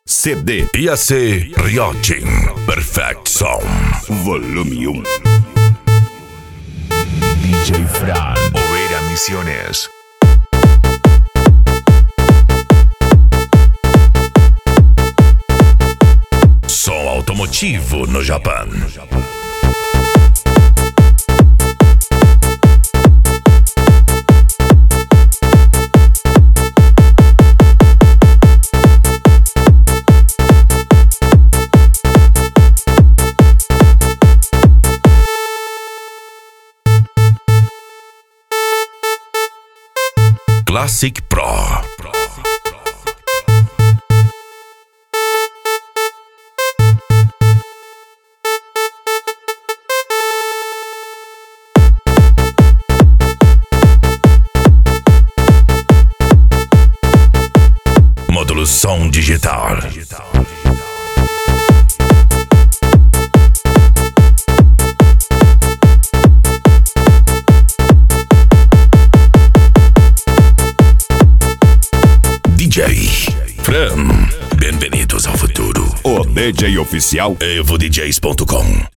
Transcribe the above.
CD IAC Rioting Perfect Sound Volume 1. DJ Fran Oveira Misiones. Som automotivo no Japão. Classic Pro. Módulo som digital. DJ Fran, bem-vindos ao futuro. O DJ oficial EvoDJs.com